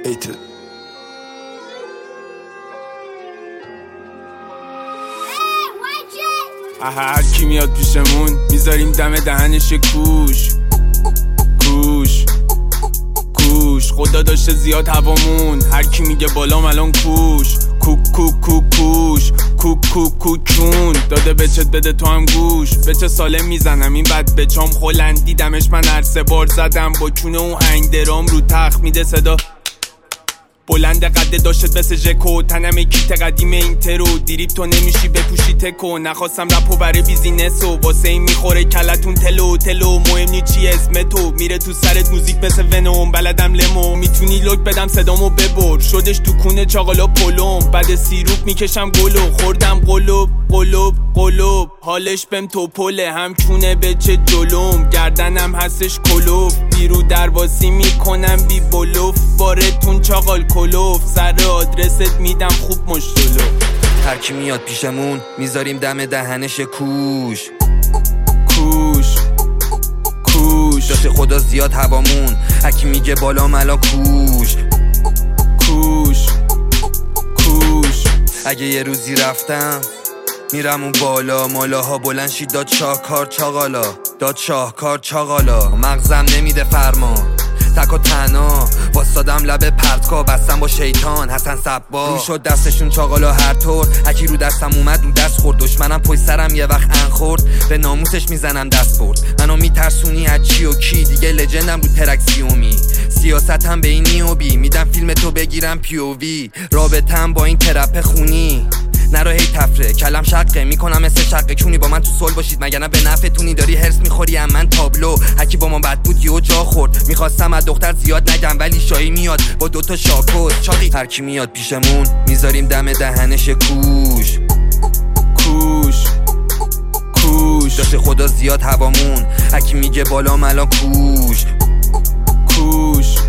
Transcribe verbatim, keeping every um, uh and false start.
ایت هر کی میاد پیشمون میذاریم دم دهنش کوش کوش کوش خدا داشته زیاد هوامون هر کی میگه بالام الان کوش کوک کوک کوک کوش کوک کوک کوکون داده بچت بده تو هم گوش بچه سالم میزنم این بد بچام خلند دیدمش من هر سه بار زدم با چونه اون هنگ درام رو تخت میده صدا بلند قده داشت مثل ژکو تنم کیت قدیم این ترو دیریب تو نمیشی بپوشی تکو نخواستم رپو برای بیزینسو واسه این میخوره کلتون تلو تلو مهم نی چی اسم تو میره تو سرت موزیک مثل ونوم بلدم لمو میتونی لوک بدم صدامو ببر شدش تو کونه چاقالا پلوم بعد سیروپ میکشم گلو خوردم قلوب قلوب قلوب حالش بهم تو پله هم چونه بچه جلوم گردنم هستش کلوف بیرو درواسی میکنم بی بلوف بارتون چاقال کلوف سر آدرست میدم خوب مشتلو هر کی میاد پیشمون میذاریم دم دهنش کوش کوش کوش داشته خدا زیاد هوامون هر کی میگه بالا ملا کوش کوش کوش اگه یه روزی رفتم میرم اون بالا مالاها بلند شید داد شاهکار چاقالا داد شاهکار چاقالا مغزم نمیده فرمان تک و تنها واسادم لب پرتکا بستم با شیطان حسن صبا رو شد دستشون چاقالا هر طور اکی رو دستم اومد رو دست خورد دشمنم پشت سرم یه وقت ان خورد به ناموسش میزنم دست برد منو میترسونی از چی و کی دیگه لجندم رو ترک سیومی سیاستم به این نیوبی میدم فیلم تو بگیرم پی او وی رابطم با این ترپ خونی نرو هی تفره کلم شقه میکنم مثل شقه کونی با من تو صلح باشید مگر نه به نفعتونی داری هرس میخوری ام من تابلو هرکی با ما بد بود یهو جا خورد میخواستم از دختر زیاد نگم ولی شایی میاد با دوتا شاکوز چاقی هرکی میاد پیشمون میذاریم دم دهنش کوش کوش کوش داشته خدا زیاد هوامون هرکی میگه بالا ملا کوش کوش